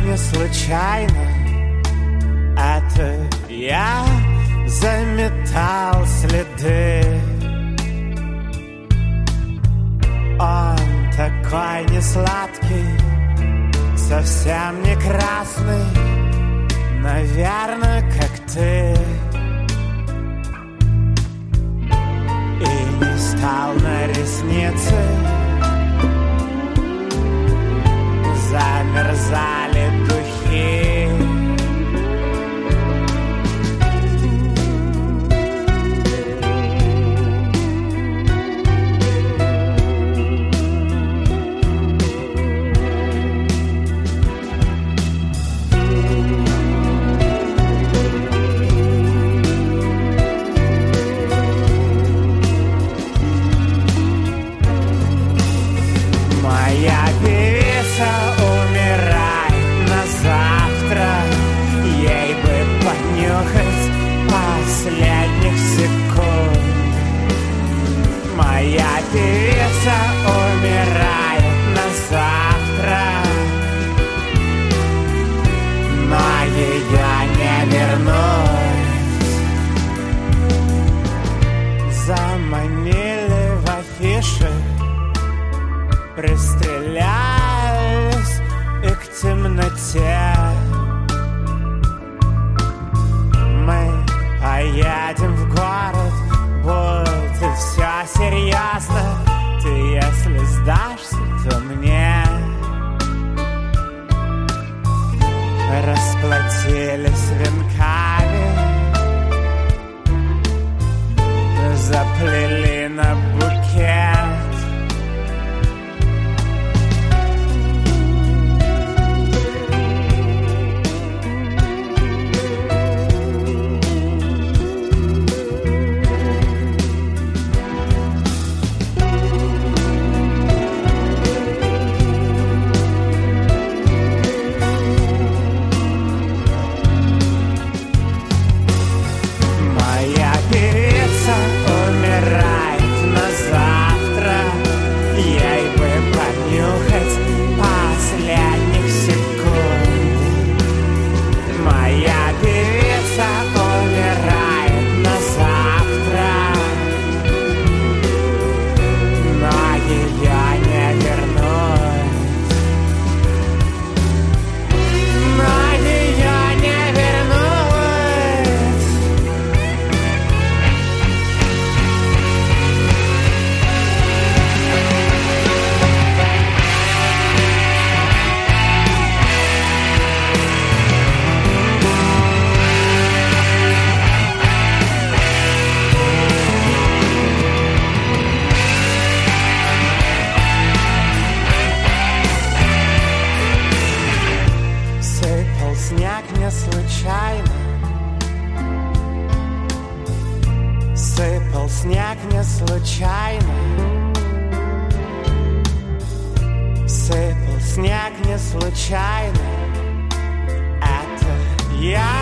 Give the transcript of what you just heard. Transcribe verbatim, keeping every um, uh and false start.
не случайно. Это я заметал следы. Он такой несладкий, совсем не красный, наверное, как ты. И не стал на ресницы, замерзали духи. Моя певица умирает на завтра. Ей бы понюхать последних секунд. Моя певица умирает на завтра, но ее не вернуть. Заманили в афиши, пристрелялись и к темноте. Мы поедем в город, будет все серьезно. Ты если сдашься, то мне расплатились венками, заплели на букет. Снег не случайно, сыпал снег не случайно, сыпал снег не случайно. Это я.